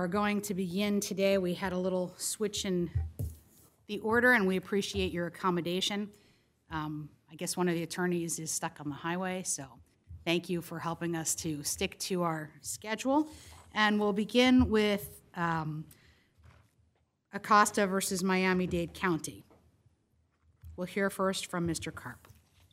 are going to begin today. We had a little switch in the order, and we appreciate your accommodation. I guess one of the attorneys is stuck on the highway, so thank you for helping us to stick to our schedule. And we'll begin with Acosta versus Miami-Dade County. We'll hear first from Mr. Karp.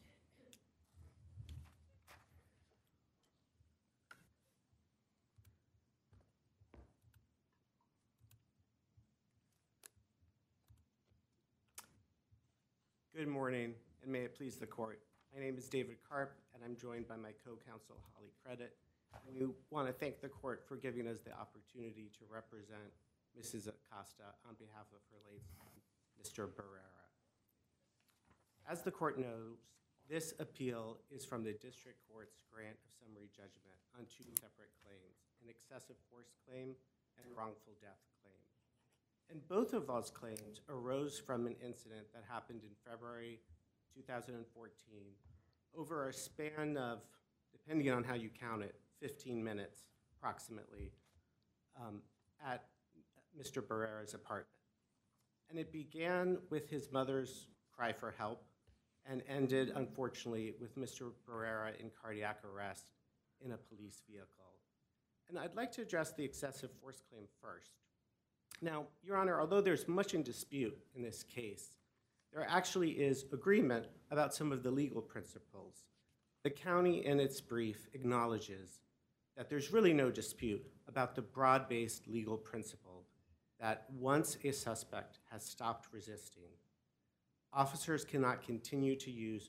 Good morning, and may it please the court. My name is David Karp, and I'm joined by my co-counsel, Holly Credit. And we want to thank the court for giving us the opportunity to represent Mrs. Acosta on behalf of her late son, Mr. Barrera. As the court knows, this appeal is from the district court's grant of summary judgment on two separate claims, an excessive force claim and a wrongful death claim. And both of those claims arose from an incident that happened in February 2014 over a span of, depending on how you count it, 15 minutes approximately at Mr. Barrera's apartment. And it began with his mother's cry for help and ended, unfortunately, with Mr. Barrera in cardiac arrest in a police vehicle. And I'd like to address the excessive force claim first. Now, Your Honor, although there's much in dispute in this case, there actually is agreement about some of the legal principles. The county, in its brief, acknowledges that there's really no dispute about the broad-based legal principle that once a suspect has stopped resisting, officers cannot continue to use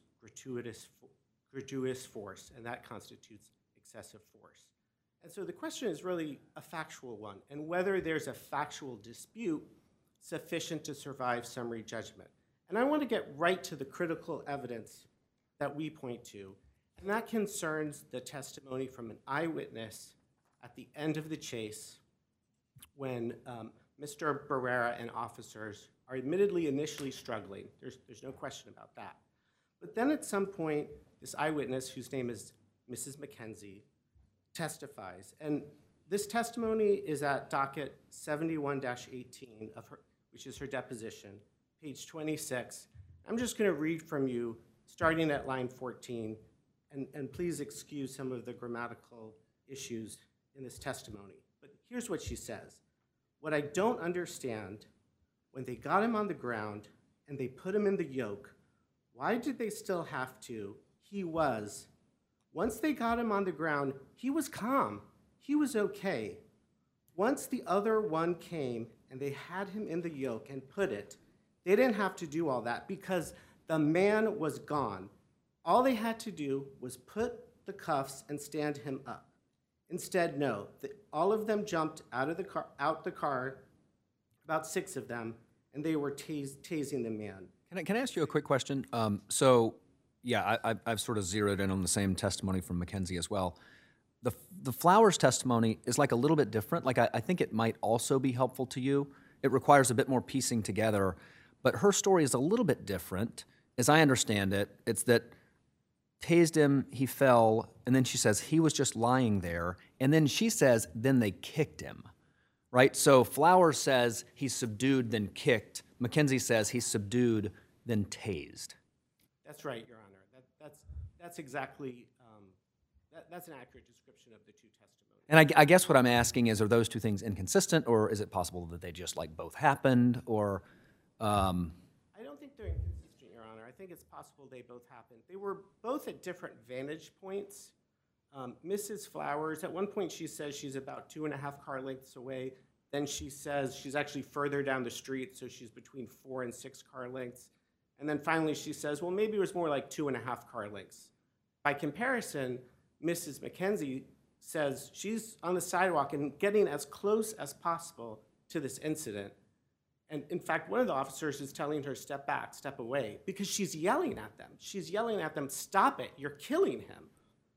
gratuitous force, and that constitutes excessive force. And so the question is really a factual one, and whether there's a factual dispute sufficient to survive summary judgment. And I want to get right to the critical evidence that we point to, and that concerns the testimony from an eyewitness at the end of the chase when Mr. Barrera and officers are admittedly initially struggling. There's no question about that. But then at some point, this eyewitness, whose name is Mrs. McKenzie, testifies. And this testimony is at docket 71-18 of her, which is her deposition, page 26. I'm just going to read from you, starting at line 14, and please excuse some of the grammatical issues in this testimony. But here's what she says. What I don't understand, when they got him on the ground and they put him in the yoke, why did they still have to? Once they got him on the ground, he was calm. He was okay. Once the other one came and they had him in the yoke and put it, they didn't have to do all that because the man was gone. All they had to do was put the cuffs and stand him up. Instead, no. All of them jumped out the car, about 6 of them, and they were tasing the man. Can I ask you a quick question? Yeah, I've sort of zeroed in on the same testimony from McKenzie as well. The Flowers testimony is like a little bit different. Like I think it might also be helpful to you. It requires a bit more piecing together, but her story is a little bit different. As I understand it, it's that tased him, he fell, and then she says he was just lying there, and then she says then they kicked him, right? So Flowers says he's subdued, then kicked. McKenzie says he's subdued, then tased. That's right, Your Honor. That's exactly, that's an accurate description of the two testimonies. And I guess what I'm asking is, are those two things inconsistent, or is it possible that they just like both happened, or? I don't think they're inconsistent, Your Honor. I think it's possible they both happened. They were both at different vantage points. Mrs. Flowers, at one point she says she's about 2.5 car lengths away. Then she says she's actually further down the street, so she's between 4 and 6 car lengths. And then finally she says, well, maybe it was more like 2.5 car lengths. By comparison, Mrs. McKenzie says she's on the sidewalk and getting as close as possible to this incident. And in fact, one of the officers is telling her, step back, step away, because she's yelling at them. She's yelling at them, stop it, you're killing him.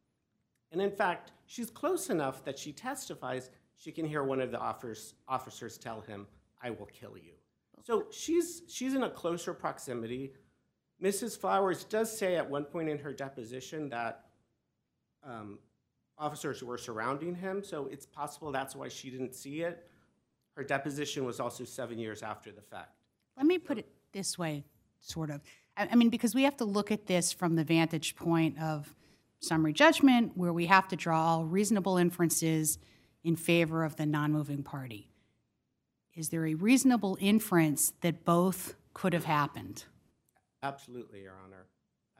And in fact, she's close enough that she testifies she can hear one of the officers tell him, I will kill you. So she's in a closer proximity. Mrs. Flowers does say at one point in her deposition that officers were surrounding him, so it's possible that's why she didn't see it. Her deposition was also 7 years after the fact. Let me put it this way, sort of. I mean, because we have to look at this from the vantage point of summary judgment, where we have to draw all reasonable inferences in favor of the non-moving party. Is there a reasonable inference that both could have happened? Absolutely, Your Honor.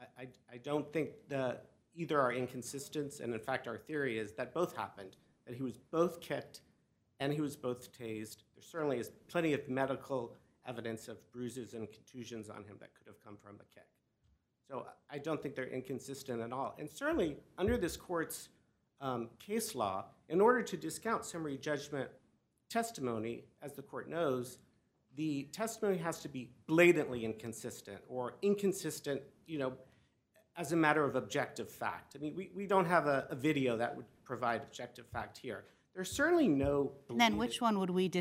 I don't think either are inconsistent, and in fact, our theory is that both happened, that he was both kicked and he was both tased. There certainly is plenty of medical evidence of bruises and contusions on him that could have come from the kick. So I don't think they're inconsistent at all. And certainly, under this court's case law, in order to discount summary judgment testimony, as the court knows, the testimony has to be blatantly inconsistent or inconsistent, as a matter of objective fact. I mean, we don't have a video that would provide objective fact here. There's certainly no. Then which one would we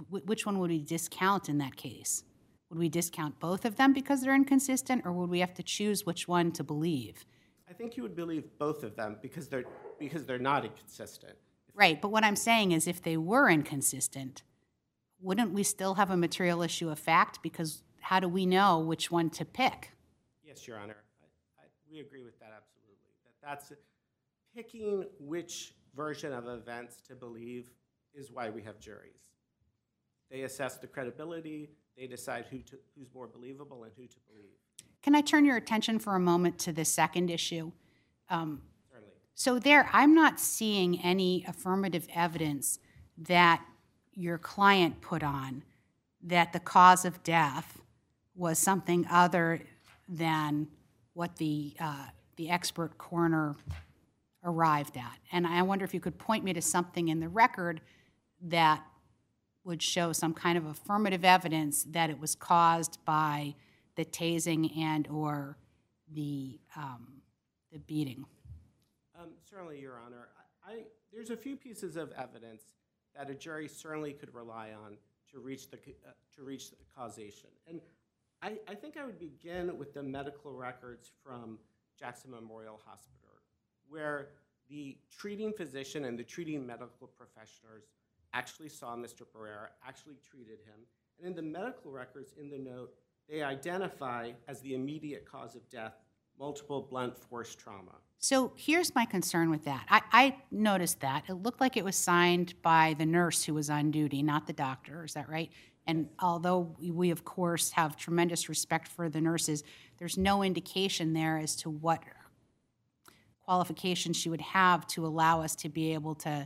discount in that case? Would we discount both of them because they're inconsistent, or would we have to choose which one to believe? I think you would believe both of them because they're not inconsistent. Right, but what I'm saying is if they were inconsistent, wouldn't we still have a material issue of fact? Because how do we know which one to pick? Yes, Your Honor. We agree with that absolutely. That's picking which version of events to believe is why we have juries. They assess the credibility. They decide who's more believable and who to believe. Can I turn your attention for a moment to the second issue? Certainly. So there, I'm not seeing any affirmative evidence that your client put on that the cause of death was something other than what the expert coroner arrived at. And I wonder if you could point me to something in the record that would show some kind of affirmative evidence that it was caused by the tasing and or the beating. Certainly, Your Honor. There's a few pieces of evidence that a jury certainly could rely on to reach the causation. And I think I would begin with the medical records from Jackson Memorial Hospital, where the treating physician and the treating medical professionals actually saw Mr. Barrera, actually treated him. And in the medical records in the note, they identify as the immediate cause of death multiple blunt force trauma. So here's my concern with that. I noticed that. It looked like it was signed by the nurse who was on duty, not the doctor. Is that right? And although we, of course, have tremendous respect for the nurses, there's no indication there as to what qualifications she would have to allow us to be able to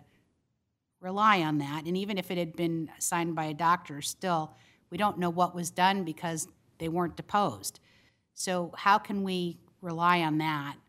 rely on that. And even if it had been signed by a doctor, still, we don't know what was done because they weren't deposed. So how can we rely on that?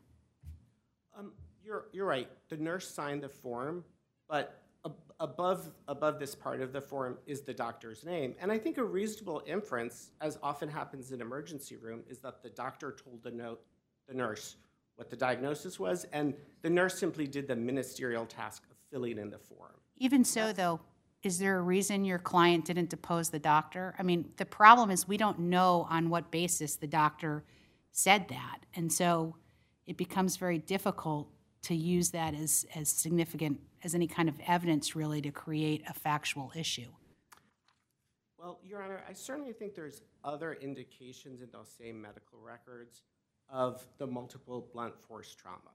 You're right. The nurse signed the form, but above this part of the form is the doctor's name. And I think a reasonable inference, as often happens in emergency room, is that the doctor told the nurse what the diagnosis was, and the nurse simply did the ministerial task of filling in the form. Even so, though, is there a reason your client didn't depose the doctor? I mean, the problem is we don't know on what basis the doctor said that. And so it becomes very difficult to use that as significant as any kind of evidence, really, to create a factual issue. Well, Your Honor, I certainly think there's other indications in those same medical records of the multiple blunt force trauma.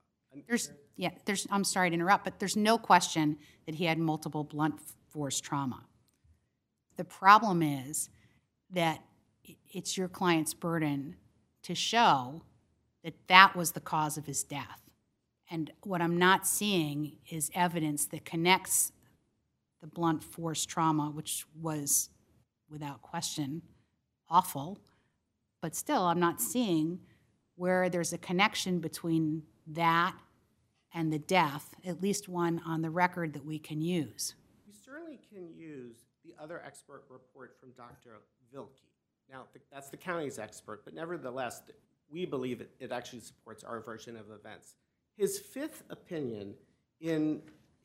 I'm sorry to interrupt, but there's no question that he had multiple blunt force trauma. The problem is that it's your client's burden to show that that was the cause of his death. And what I'm not seeing is evidence that connects the blunt force trauma, which was, without question, awful, but still I'm not seeing where there's a connection between that and the death, at least one on the record that we can use. We certainly can use the other expert report from Dr. Vilke. Now, that's the county's expert, but nevertheless, we believe it actually supports our version of events. His fifth opinion in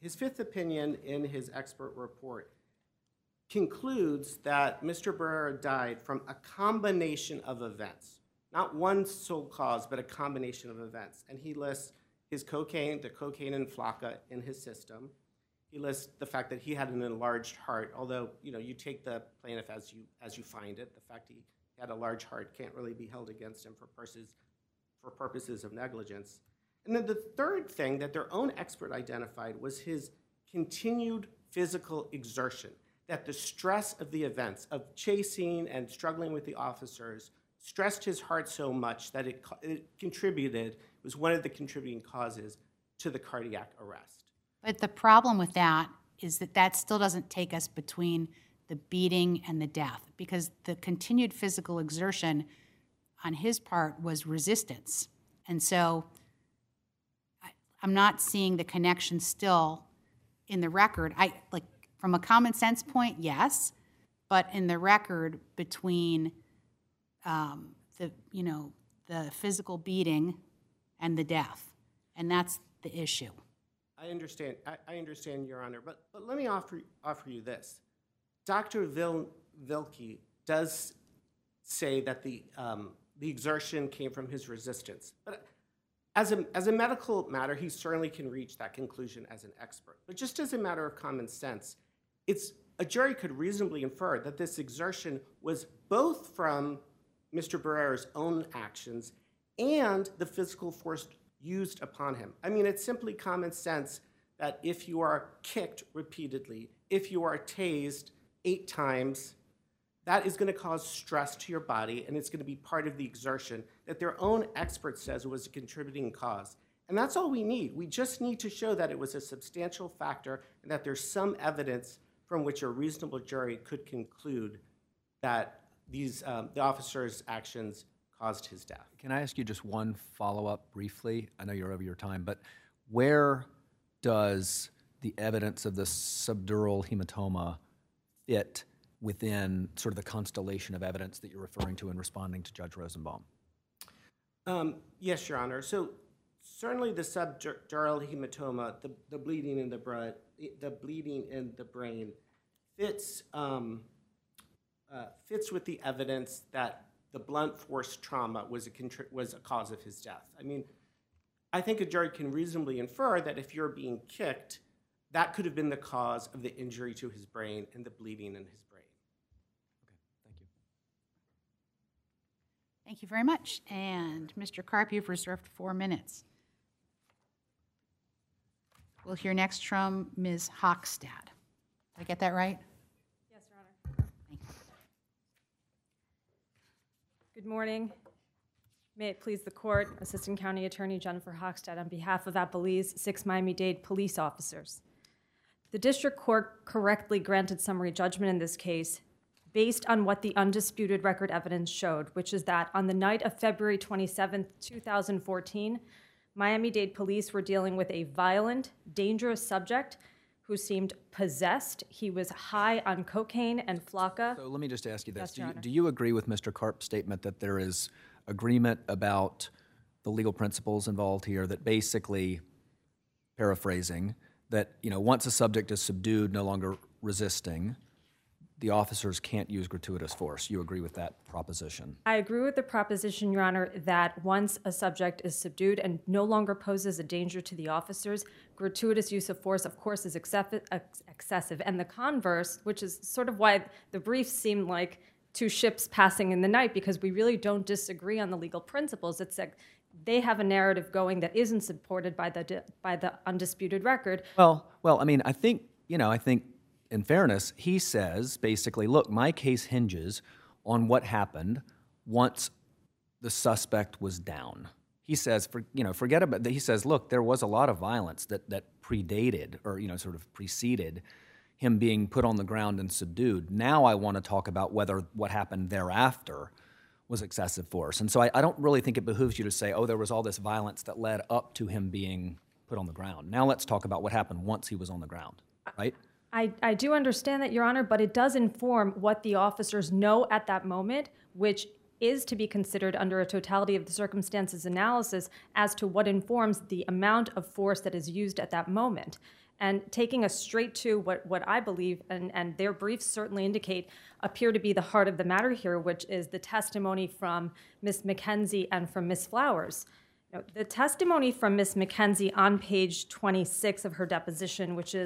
his expert report concludes that Mr. Barrera died from a combination of events, not one sole cause, but a combination of events. And he lists his cocaine, the cocaine and flocka in his system. He lists the fact that he had an enlarged heart, although, you take the plaintiff as you find it. The fact he had a large heart can't really be held against him for purposes of negligence. And then the third thing that their own expert identified was his continued physical exertion, that the stress of the events of chasing and struggling with the officers stressed his heart so much that it was one of the contributing causes to the cardiac arrest. But the problem with that is that still doesn't take us between the beating and the death, because the continued physical exertion on his part was resistance. And so I'm not seeing the connection still in the record. From a common sense point, yes, but in the record between the physical beating and the death, and that's the issue. I understand, Your Honor, but let me offer you this. Dr. Vilke does say that the exertion came from his resistance, but as a medical matter, he certainly can reach that conclusion as an expert. But just as a matter of common sense, a jury could reasonably infer that this exertion was both from Mr. Barrera's own actions and the physical force used upon him. I mean, it's simply common sense that if you are kicked repeatedly, if you are tased 8 times, that is going to cause stress to your body, and it's going to be part of the exertion that their own expert says was a contributing cause. And that's all we need. We just need to show that it was a substantial factor and that there's some evidence from which a reasonable jury could conclude that the officer's actions caused his death. Can I ask you just one follow-up briefly? I know you're over your time, but where does the evidence of the subdural hematoma fit within sort of the constellation of evidence that you're referring to in responding to Judge Rosenbaum? Yes, Your Honor. So certainly the subdural hematoma, the bleeding in the brain, fits with the evidence that the blunt force trauma was a cause of his death. I mean, I think a jury can reasonably infer that if you're being kicked, that could have been the cause of the injury to his brain and the bleeding in his brain. Okay, thank you. Thank you very much. And Mr. Karp, you've reserved 4 minutes. We'll hear next from Ms. Hochstad. Did I get that right? Yes, Your Honor. Thank you. Good morning. May it please the Court, Assistant County Attorney Jennifer Hochstad on behalf of Appalese 6 Miami-Dade police officers. The District Court correctly granted summary judgment in this case based on what the undisputed record evidence showed, which is that on the night of February 27, 2014, Miami-Dade police were dealing with a violent, dangerous subject who seemed possessed. He was high on cocaine and flocka. So let me just ask you this. Yes, Your Honor. Do you agree with Mr. Karp's statement that there is agreement about the legal principles involved here, that basically, paraphrasing, that once a subject is subdued, no longer resisting, the officers can't use gratuitous force? You agree with that proposition? I agree with the proposition, Your Honor, that once a subject is subdued and no longer poses a danger to the officers, gratuitous use of force, of course, is excessive. And the converse, which is sort of why the briefs seem like two ships passing in the night, because we really don't disagree on the legal principles. It's like they have a narrative going that isn't supported by the undisputed record. Well, I mean, I think in fairness, he says basically, look, my case hinges on what happened once the suspect was down. He says, forget about that. He says, look, there was a lot of violence that predated or sort of preceded him being put on the ground and subdued. Now I want to talk about whether what happened thereafter was excessive force. And so I don't really think it behooves you to say, oh, there was all this violence that led up to him being put on the ground. Now let's talk about what happened once he was on the ground, right? I do understand that, Your Honor, but it does inform what the officers know at that moment, which is to be considered under a totality of the circumstances analysis as to what informs the amount of force that is used at that moment. And taking us straight to what I believe, and their briefs certainly indicate, appear to be the heart of the matter here, which is the testimony from Ms. McKenzie and from Ms. Flowers. The testimony from Ms. McKenzie on page 26 of her deposition, which is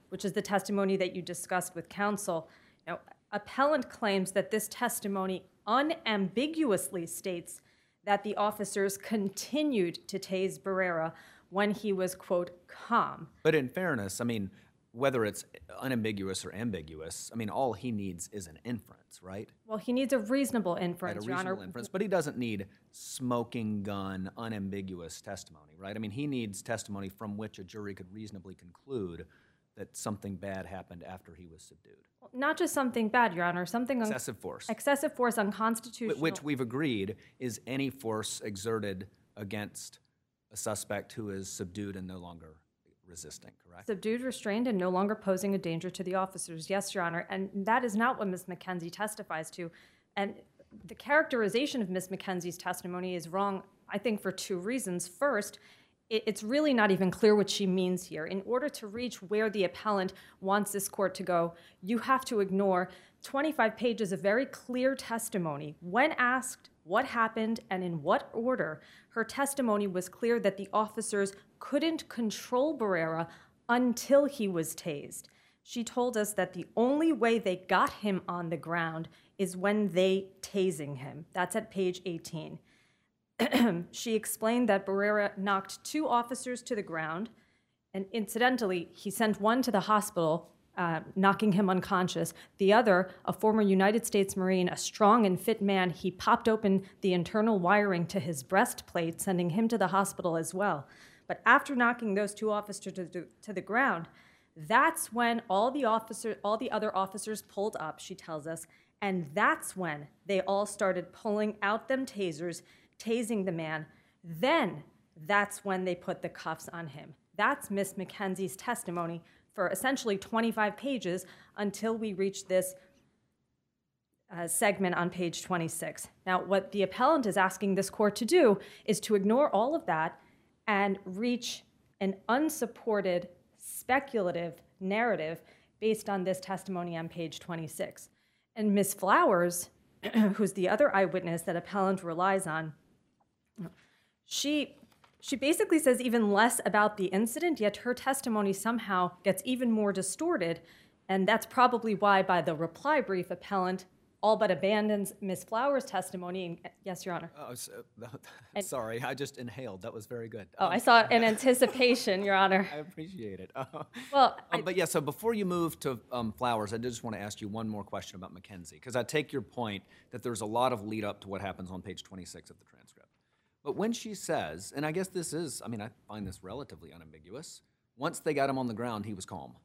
which is the testimony that you discussed with counsel. Now, appellant claims that this testimony unambiguously states that the officers continued to tase Barrera when he was, quote, calm. But in fairness, I mean, whether it's unambiguous or ambiguous, I mean, all he needs is an inference, right? Well, he needs a reasonable Right, inference, a Your Honor. reasonable inference, but he doesn't need smoking gun, unambiguous testimony, right? I mean, he needs testimony from which a jury could reasonably conclude that something bad happened after he was subdued. Not just something bad, Your Honor, something Excessive force. excessive force, unconstitutional. Which we've agreed is any force exerted against a suspect who is subdued and no longer resisting, correct? Subdued, restrained, and no longer posing a danger to the officers. Yes, Your Honor. And that is not what Ms. McKenzie testifies to. And the characterization of Ms. McKenzie's testimony is wrong, I think, for two reasons. First, it's really not even clear what she means here. In order to reach where the appellant wants this court to go, you have to ignore 25 pages of very clear testimony. When asked what happened and in what order, her testimony was clear that the officers couldn't control Barrera until he was tased. She told us that the only way they got him on the ground is when they tasing him. That's at page 18. She explained that Barrera knocked 2 officers to the ground, and incidentally, he sent one to the hospital, knocking him unconscious. The other, a former United States Marine, a strong and fit man, he popped open the internal wiring to his breastplate, sending him to the hospital as well. But after knocking those 2 officers to the ground, that's when all the other officers pulled up, she tells us, and that's when they all started pulling out them tasers, tasing the man. Then that's when they put the cuffs on him. That's Ms. McKenzie's testimony for essentially 25 pages until we reach this segment on page 26. Now, what the appellant is asking this court to do is to ignore all of that and reach an unsupported, speculative narrative based on this testimony on page 26. And Ms. Flowers, who's the other eyewitness that appellant relies on, she basically says even less about the incident, yet her testimony somehow gets even more distorted, and that's probably why by the reply brief, appellant all but abandons Ms. Flowers' testimony. And, yes, Your Honor. Oh, sorry, I just inhaled. That was very good. Oh, I saw it in anticipation, Your Honor. I appreciate it. Well, but yeah, so before you move to Flowers, I just want to ask you one more question about McKenzie, because I take your point that there's a lot of lead up to what happens on page 26 of the transcript. But when she says, and I guess this is, I mean, I find this relatively unambiguous, once they got him on the ground, he was calm.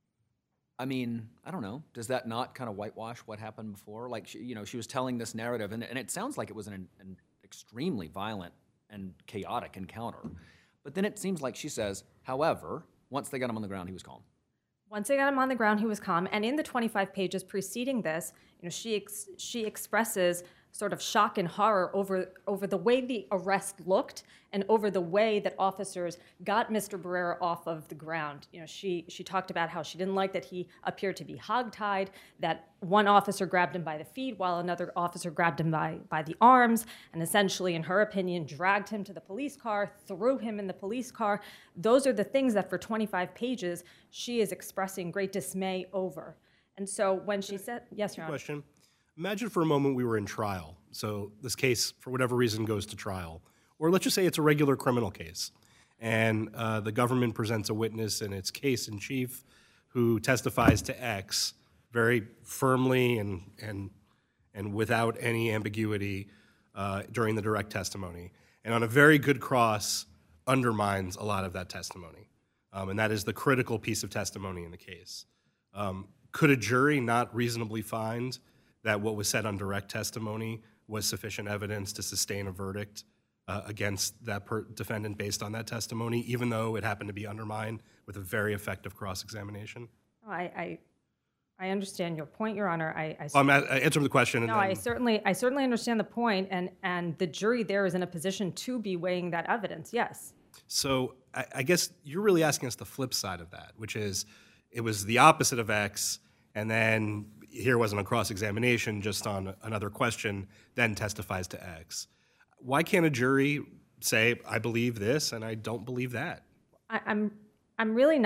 I mean, I don't know, does that not kind of whitewash what happened before? Like, she was telling this narrative, and it sounds like it was an extremely violent and chaotic encounter. But then it seems like she says, however, once they got him on the ground, he was calm. Once they got him on the ground, he was calm. And in the 25 pages preceding this, she expresses sort of shock and horror over the way the arrest looked and over the way that officers got Mr. Barrera off of the ground. She talked about how she didn't like that he appeared to be hogtied, that one officer grabbed him by the feet while another officer grabbed him by the arms, and essentially, in her opinion, dragged him to the police car, threw him in the police car. Those are the things that for 25 pages she is expressing great dismay over. And so when she said, yes, Your Honor. Question. Imagine for a moment we were in trial. So this case, for whatever reason, goes to trial. Or let's just say it's a regular criminal case. And the government presents a witness in its case in chief who testifies to X very firmly and without any ambiguity during the direct testimony. And on a very good cross, undermines a lot of that testimony. And that is the critical piece of testimony in the case. Could a jury not reasonably find that what was said on direct testimony was sufficient evidence to sustain a verdict against that defendant based on that testimony, even though it happened to be undermined with a very effective cross-examination? I understand your point, Your Honor. I'm answering the question. No, I certainly understand the point, and the jury there is in a position to be weighing that evidence, yes. So I guess you're really asking us the flip side of that, which is it was the opposite of X, and then here wasn't a cross-examination, just on another question, then testifies to X. Why can't a jury say, I believe this and I don't believe that? I'm really not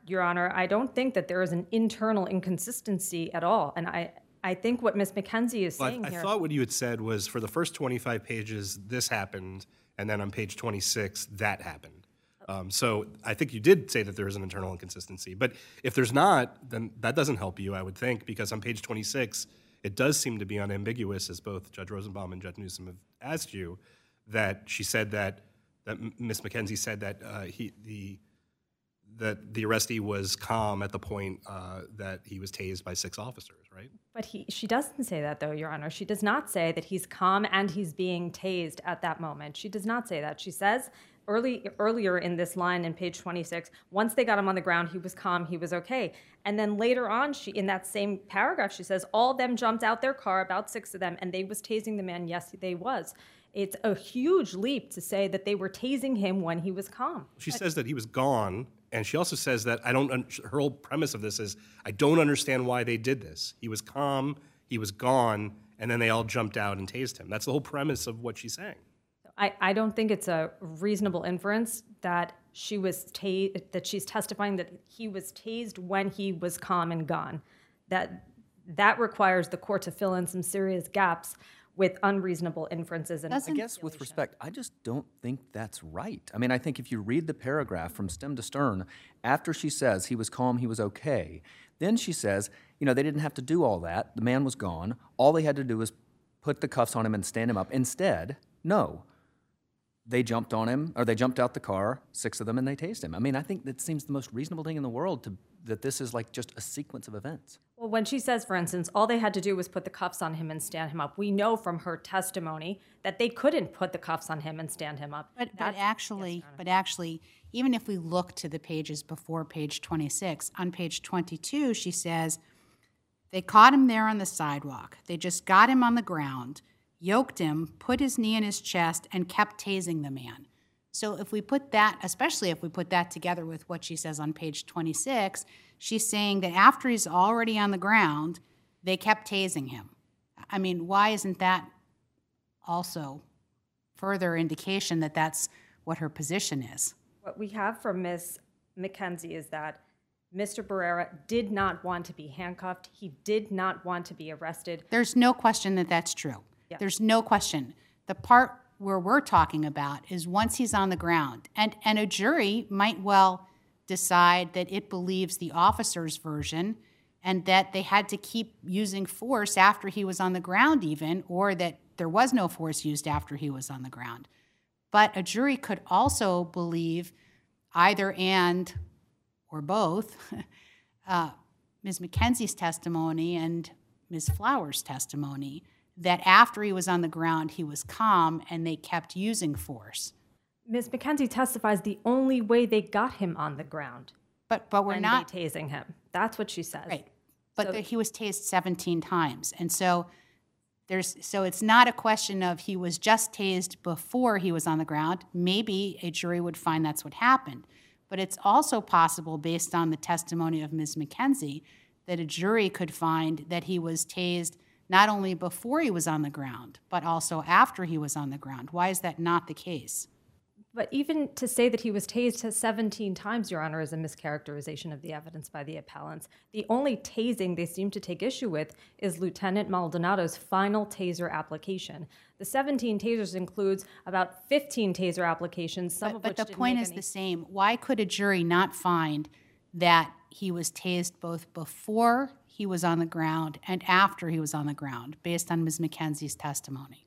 Your Honor. I don't think that there is an internal inconsistency at all. And I think what Ms. McKenzie is saying I here. thought what you had said was for the first 25 pages, this happened, and then on page 26, that happened. So I think you did say that there is an internal inconsistency. But if there's not, then that doesn't help you, I would think, because on page 26, it does seem to be unambiguous, as both Judge Rosenbaum and Judge Newsom have asked you, that she said that Ms. McKenzie said that that the arrestee was calm at the point that he was tased by 6 officers, right? But she doesn't say that, though, Your Honor. She does not say that he's calm and he's being tased at that moment. She does not say that. She says earlier in this line in page 26, once they got him on the ground, he was calm, he was okay. And then later on, in that same paragraph, she says, all of them jumped out their car, about 6 of them, and they was tasing the man. Yes, they was. It's a huge leap to say that they were tasing him when he was calm. She says that he was gone, and she also says that her whole premise of this is, I don't understand why they did this. He was calm, he was gone, and then they all jumped out and tased him. That's the whole premise of what she's saying. I don't think it's a reasonable inference that that she's testifying that he was tased when he was calm and gone. That requires the court to fill in some serious gaps with unreasonable inferences. And I guess with respect, I just don't think that's right. I mean, I think if you read the paragraph from stem to stern, after she says he was calm, he was okay, then she says, they didn't have to do all that. The man was gone. All they had to do was put the cuffs on him and stand him up. Instead, no. They jumped on him, or they jumped out the car, 6 of them, and they tased him. I mean, I think that seems the most reasonable thing in the world that this is like just a sequence of events. Well, when she says, for instance, all they had to do was put the cuffs on him and stand him up, we know from her testimony that they couldn't put the cuffs on him and stand him up. But actually, even if we look to the pages before page 26, on page 22, she says, they caught him there on the sidewalk. They just got him on the ground, yoked him, put his knee in his chest, and kept tasing the man. So if we put that, especially if we put that together with what she says on page 26, she's saying that after he's already on the ground, they kept tasing him. I mean, why isn't that also further indication that that's what her position is? What we have from Ms. McKenzie is that Mr. Barrera did not want to be handcuffed. He did not want to be arrested. There's no question that that's true. Yeah. There's no question. The part where we're talking about is once he's on the ground. And a jury might well decide that it believes the officer's version and that they had to keep using force after he was on the ground even, or that there was no force used after he was on the ground. But a jury could also believe either and or both Ms. McKenzie's testimony and Ms. Flowers' testimony that after he was on the ground, he was calm and they kept using force. Ms. McKenzie testifies the only way they got him on the ground. But we're not tasing him. That's what she says. Right. But he was tased 17 times. And so it's not a question of he was just tased before he was on the ground. Maybe a jury would find that's what happened. But it's also possible, based on the testimony of Ms. McKenzie, that a jury could find that he was tased not only before he was on the ground, but also after he was on the ground. Why is that not the case? But even to say that he was tased 17 times, Your Honor, is a mischaracterization of the evidence by the appellants. The only tasing they seem to take issue with is Lieutenant Maldonado's final taser application. The 17 tasers includes about 15 taser applications, some of which But the didn't point make is any. the same. Why could a jury not find that he was tased both before he was on the ground and after he was on the ground, based on Ms. McKenzie's testimony?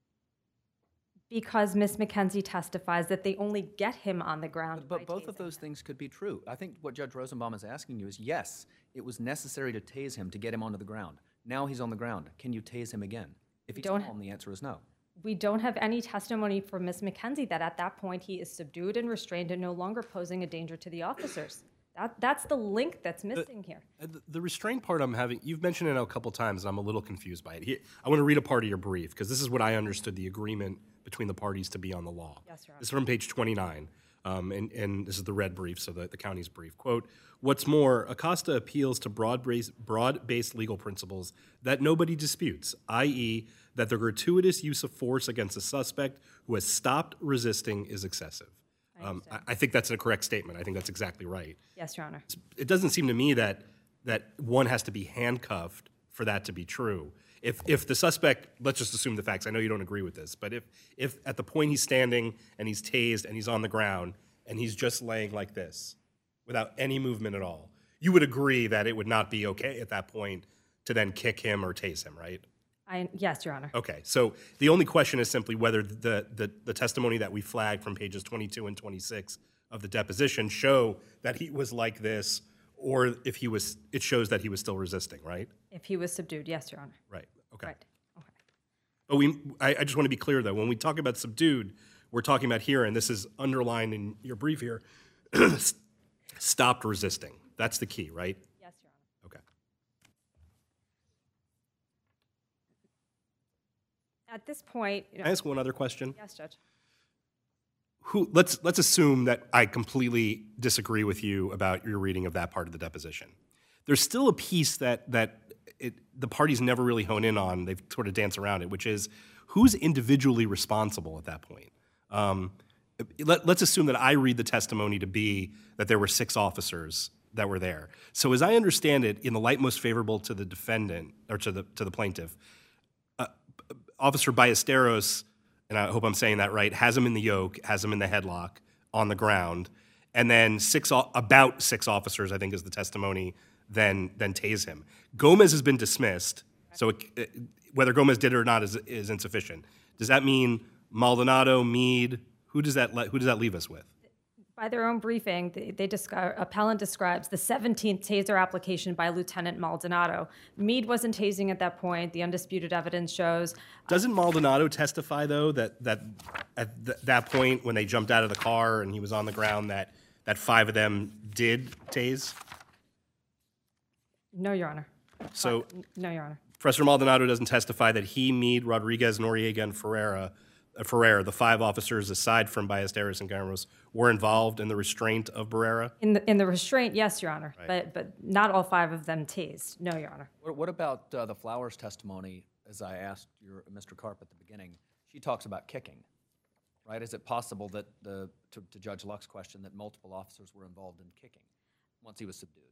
Because Ms. McKenzie testifies that they only get him on the ground by But both of tasing those him. things could be true. I think what Judge Rosenbaum is asking you is, yes, it was necessary to tase him to get him onto the ground. Now he's on the ground. Can you tase him again? If he's don't- calm, the answer is no. We don't have any testimony from Ms. McKenzie that at that point he is subdued and restrained and no longer posing a danger to the officers. That's the link that's missing here. The restraint part I'm having, you've mentioned it a couple times, and I'm a little confused by it. Here, I want to read a part of your brief, because this is what I understood the agreement between the parties to be on the law. Yes, Your Honor. This is from page 29, and this is the red brief, so the county's brief. Quote, what's more, Acosta appeals to broad-based legal principles that nobody disputes, i.e., that the gratuitous use of force against a suspect who has stopped resisting is excessive. I think that's a correct statement. I think that's exactly right. Yes, Your Honor. It doesn't seem to me that one has to be handcuffed for that to be true. If the suspect, let's just assume the facts. I know you don't agree with this, but if at the point he's standing and he's tased and he's on the ground and he's just laying like this without any movement at all, you would agree that it would not be okay at that point to then kick him or tase him, right? Yes, Your Honor. Okay, so the only question is simply whether the testimony that we flagged from pages 22 and 26 of the deposition show that he was like this, or if he was, it shows that he was still resisting, right? If he was subdued, yes, Your Honor. Right. Okay. Right. Okay. But I just want to be clear though. When we talk about subdued, we're talking about here, and this is underlined in your brief here. Stopped resisting. That's the key, right? Yes, Your Honor. Okay. At this point, Can I ask one other question? yes, Judge. Let's assume that I completely disagree with you about your reading of that part of the deposition. There's still a piece that the parties never really hone in on. They've sort of danced around it, which is who's individually responsible at that point. Let's assume that I read the testimony to be that there were 6 officers that were there. So as I understand it, in the light most favorable to the defendant or to the plaintiff, Officer Ballesteros, and I hope I'm saying that right, has him in the yoke, has him in the headlock on the ground, and then about 6 officers, I think is the testimony, then tase him. Gomez has been dismissed, so whether Gomez did it or not is insufficient. Does that mean Maldonado, Meade, who does that leave us with? By their own briefing, appellant describes the 17th taser application by Lieutenant Maldonado. Meade wasn't tasing at that point. The undisputed evidence shows. Doesn't Maldonado testify, though, that at that point when they jumped out of the car and he was on the ground, that 5 of them did tase? No, Your Honor. So No, Your Honor. Professor Maldonado doesn't testify that he, Meade, Rodriguez, Noriega, and Ferreira, the 5 officers aside from Ballesteros and Garamos, were involved in the restraint of Barrera? In the restraint, yes, Your Honor, but not all 5 of them tased. No, Your Honor. What about the Flowers testimony, as I asked Mr. Karp at the beginning? She talks about kicking, right? Is it possible that, to Judge Luck's question, that multiple officers were involved in kicking once he was subdued?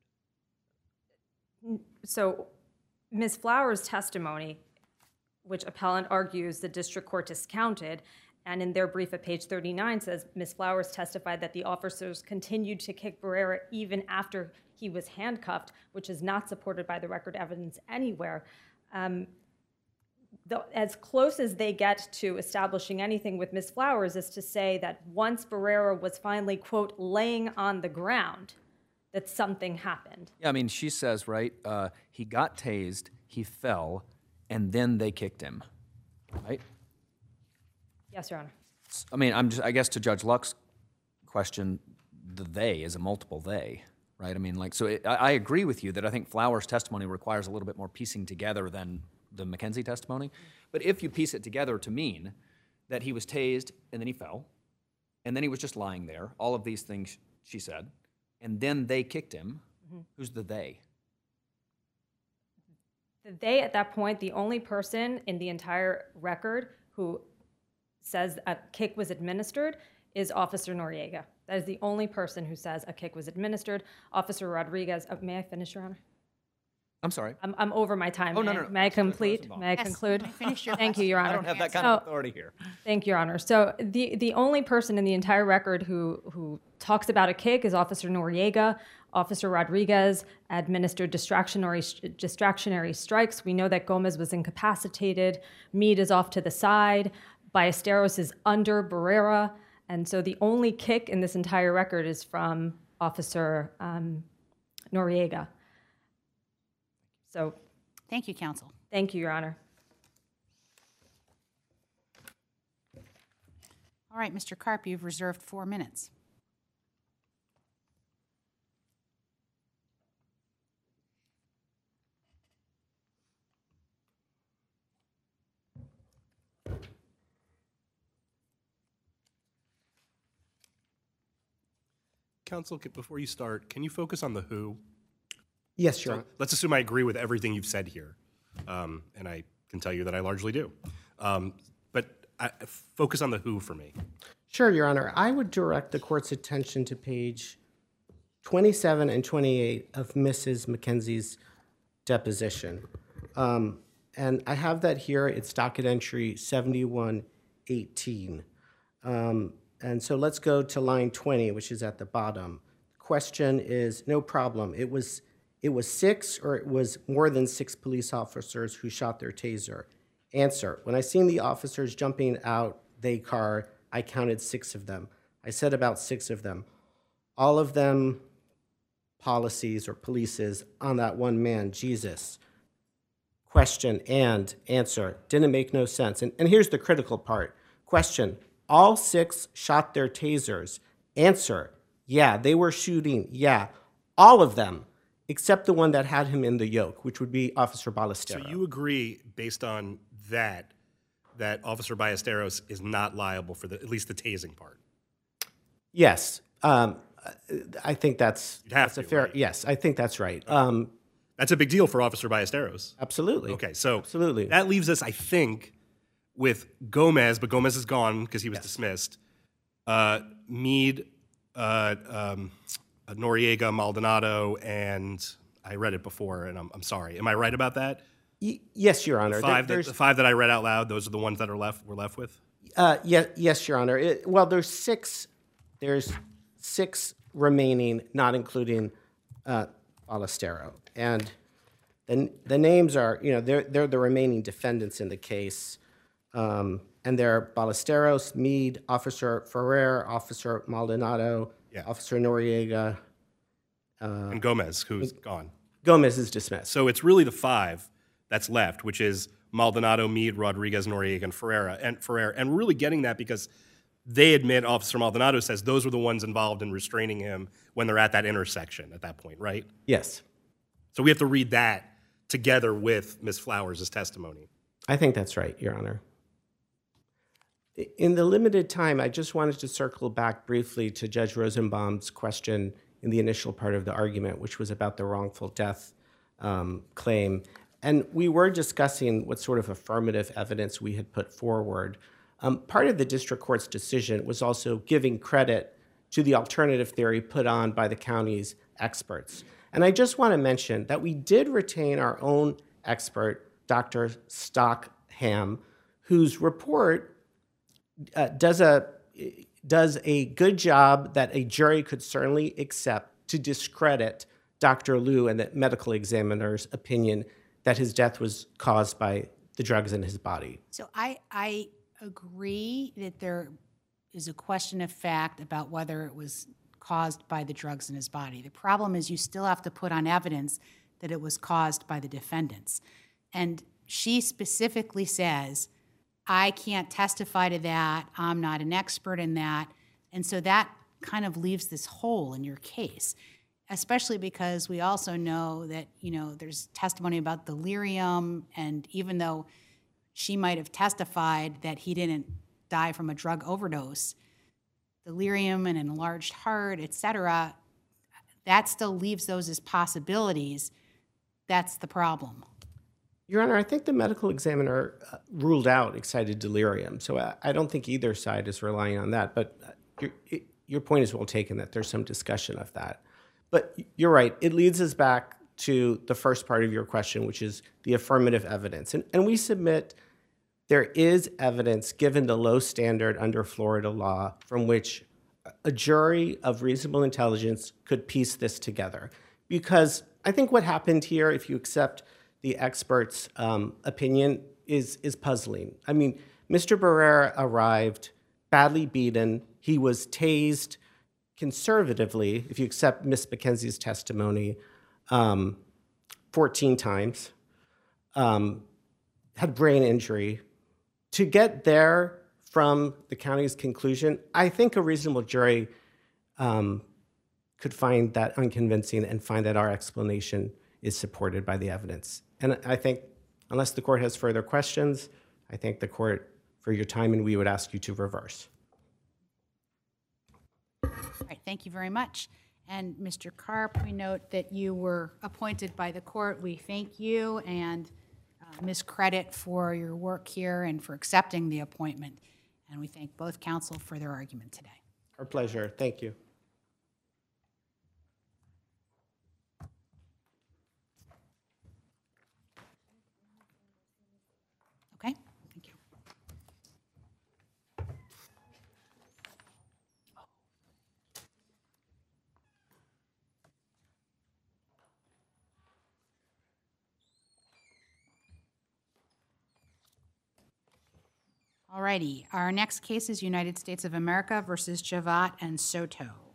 So Ms. Flowers' testimony, which appellant argues the district court discounted, and in their brief at page 39 says Ms. Flowers testified that the officers continued to kick Barrera even after he was handcuffed, which is not supported by the record evidence anywhere. As close as they get to establishing anything with Ms. Flowers is to say that once Barrera was finally, quote, laying on the ground, that something happened. Yeah, I mean, she says, right, he got tased, he fell, and then they kicked him, right? Yes, Your Honor. I mean, I guess to Judge Luck's question, the they is a multiple they, right? I mean, like, so I agree with you that I think Flowers' testimony requires a little bit more piecing together than the McKenzie testimony. But if you piece it together to mean that he was tased and then he fell, and then he was just lying there, all of these things she said, and then they kicked him, who's the they? The they, at that point, the only person in the entire record who says a kick was administered is Officer Noriega. That is the only person who says a kick was administered. Officer Rodriguez, may I finish, Your Honor? I'm sorry. I'm over my time. Oh, no. May I complete? May I conclude? Finish your Thank you, Your Honor. I don't have that kind of authority here. Thank you, Your Honor. So the only person in the entire record who talks about a kick is Officer Noriega. Officer Rodriguez administered distractionary strikes. We know that Gomez was incapacitated. Meade is off to the side. Ballesteros is under Barrera. And so the only kick in this entire record is from Officer Noriega. So Thank you, counsel. thank you, Your Honor. All right, Mr. Karp, you've reserved 4 minutes. Counsel, before you start, can you focus on the who? Yes, Your Honor. Let's assume I agree with everything you've said here, and I can tell you that I largely do. But focus on the who for me. Sure, Your Honor. I would direct the court's attention to page 27 and 28 of Mrs. McKenzie's deposition. And I have that here. It's docket entry 7118. And so let's go to line 20, which is at the bottom. Question is, no problem. It was 6 or it was more than 6 police officers who shot their taser? Answer, when I seen the officers jumping out they car, I counted 6 of them. I said about 6 of them. All of them policies or polices on that one man, Jesus. Question and answer, didn't make no sense. And here's the critical part. Question, all 6 shot their tasers. Answer, yeah, they were shooting, yeah. All of them, except the one that had him in the yoke, which would be Officer Ballestero. So you agree, based on that Officer Ballesteros is not liable for at least the tasing part? Yes. I think that's a fair, right? yes, I think that's right. That's a big deal for Officer Ballesteros. Absolutely. Okay, so Absolutely. that leaves us, I think, with Gomez, but Gomez is gone because he was dismissed. Meade, Noriega, Maldonado, and I read it before, and I'm sorry. Am I right about that? Yes, Your Honor. The 5 that I read out loud, those are the ones that we're left with? Yes, Your Honor. Well, there's 6 remaining, not including Ballestero. And the names are, they're the remaining defendants in the case. And they're Ballesteros, Meade, Officer Ferrer, Officer Maldonado, Officer Noriega. And Gomez, who's gone. Gomez is dismissed. So it's really the 5 that's left, which is Maldonado, Meade, Rodriguez, Noriega, and Ferrer. And really getting that because they admit, Officer Maldonado says those were the ones involved in restraining him when they're at that intersection at that point, right? Yes. So we have to read that together with Ms. Flowers' testimony. I think that's right, Your Honor. In the limited time, I just wanted to circle back briefly to Judge Rosenbaum's question in the initial part of the argument, which was about the wrongful death claim. And we were discussing what sort of affirmative evidence we had put forward. Part of the district court's decision was also giving credit to the alternative theory put on by the county's experts. And I just want to mention that we did retain our own expert, Dr. Stockham, whose report does a good job that a jury could certainly accept to discredit Dr. Liu and the medical examiner's opinion that his death was caused by the drugs in his body. So I agree that there is a question of fact about whether it was caused by the drugs in his body. The problem is you still have to put on evidence that it was caused by the defendants. And she specifically says, I can't testify to that. I'm not an expert in that. And so that kind of leaves this hole in your case, especially because we also know that, there's testimony about delirium, and even though she might have testified that he didn't die from a drug overdose, delirium and enlarged heart, et cetera, that still leaves those as possibilities. That's the problem. Your Honor, I think the medical examiner ruled out excited delirium, so I don't think either side is relying on that, but your point is well taken that there's some discussion of that. But you're right, it leads us back to the first part of your question, which is the affirmative evidence. And we submit there is evidence, given the low standard under Florida law, from which a jury of reasonable intelligence could piece this together. Because I think what happened here, if you accept the expert's opinion, is puzzling. I mean, Mr. Barrera arrived badly beaten. He was tased conservatively, if you accept Ms. McKenzie's testimony, 14 times, had brain injury. To get there from the county's conclusion, I think a reasonable jury could find that unconvincing and find that our explanation is supported by the evidence. And I think, unless the court has further questions, I thank the court for your time, and we would ask you to reverse. All right, thank you very much. And Mr. Karp, we note that you were appointed by the court. We thank you, and Ms. Credit for your work here and for accepting the appointment. And we thank both counsel for their argument today. Our pleasure. Thank you. Okay, thank you. All righty, our next case is United States of America versus Javad and Soto.